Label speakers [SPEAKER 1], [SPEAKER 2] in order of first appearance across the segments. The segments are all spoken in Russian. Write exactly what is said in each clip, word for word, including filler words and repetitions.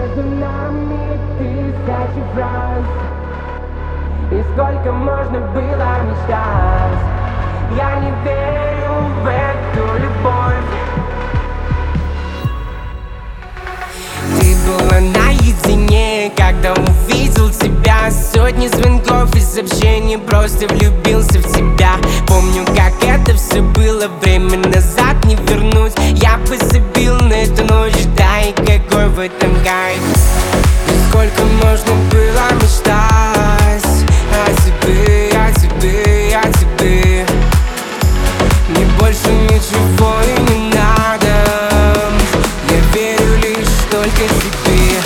[SPEAKER 1] Между нами тысячи фраз, и сколько можно было мечтать. Я не верю в эту любовь. Ты была наедине, когда увидел тебя. Сотни звонков и сообщений, просто влюбился в тебя. Помню, как это все было, время назад не вернуть. Я бы забил на эту ночь, да и какой в этом кайф. И сколько можно было мечтать о тебе, о тебе, о тебе. Мне больше ничего и не надо. Я верю лишь только тебе.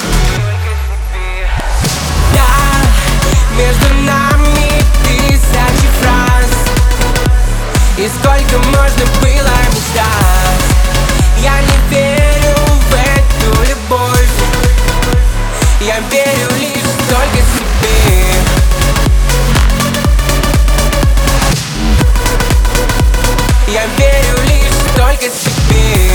[SPEAKER 1] Да, между нами тысячи фраз, и сколько можно было мечтать. Я не верю в эту любовь. Я верю лишь только себе. Я верю лишь только себе.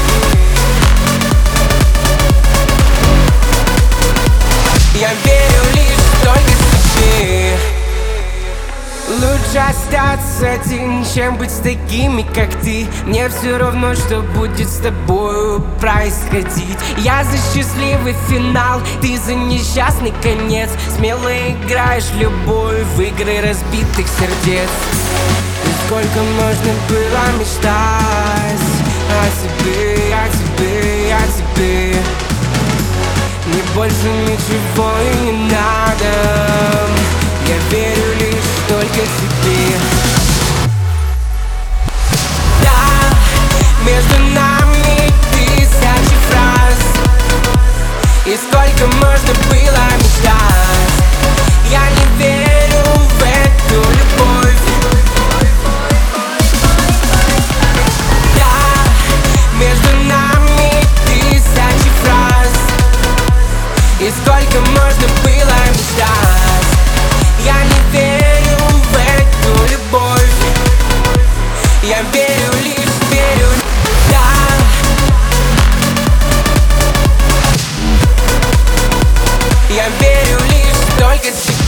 [SPEAKER 1] Я верю лишь только себе. Лучше остаться один, чем быть с такими, как ты. Мне все равно, что будет с тобою происходить. Я за счастливый финал, ты за несчастный конец. Смело играешь в любовь в игры разбитых сердец. И сколько можно было мечтать о тебе, о тебе, о тебе. Мне больше ничего и не надо. Я верю лишь только тебе. Да, между нами тысячи фраз, и сколько можно было мечтать. Я не верю в эту любовь. Да, между нами тысячи фраз, и сколько можно было мечтать. Я не верю в эту любовь. Я верю лишь, верю, да. Я верю лишь только себе.